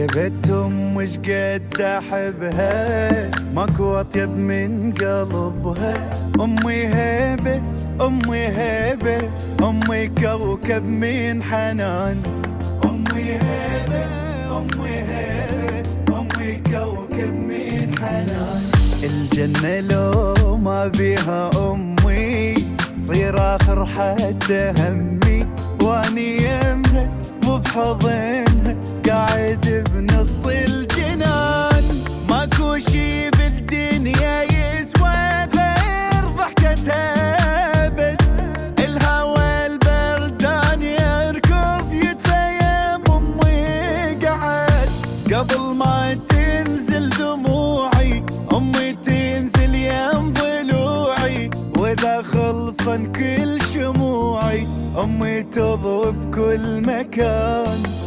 بيت مش قد احبها، ماكو اطيب من قلبها. امي هيبه امي هيبه، امي كوكب من حنان. امي هيبه امي هيبه، امي كوكب من حنان. الجنة لو ما بيها امي تصير اخر حتى همي، واني يمها مو بحضنها قاعد بنص الجنان. ماكو شي بالدنيا يسوى غير ضحكتها ابد، الهوى البردان يركض يتفيم. امي قعد قبل ما تنزل دموعي، امي تنزل يم ضلوعي، واذا خلصن كل شموعي امي تضوي بكل مكان.